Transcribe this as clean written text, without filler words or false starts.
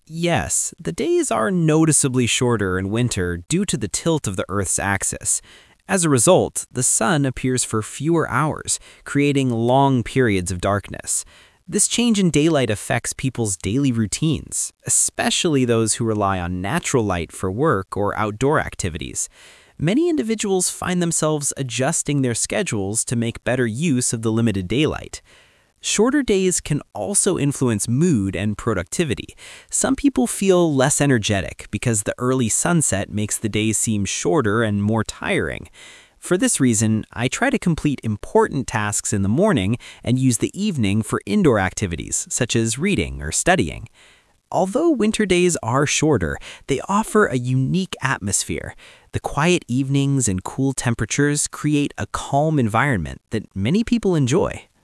Yes, the days are noticeably shorter in winter due to the tilt of the Earth's axis. As a result, the sun appears for fewer hours, creating long periods of darkness. This change in daylight affects people's daily routines, especially those who rely on natural light for work or outdoor activities. Many individuals find themselves adjusting their schedules to make better use of the limited daylight. Shorter days can also influence mood and productivity. Some people feel less energetic because the early sunset makes the days seem shorter and more tiring. For this reason, I try to complete important tasks in the morning and use the evening for indoor activities, such as reading or studying. Although winter days are shorter, they offer a unique atmosphere. The quiet evenings and cool temperatures create a calm environment that many people enjoy.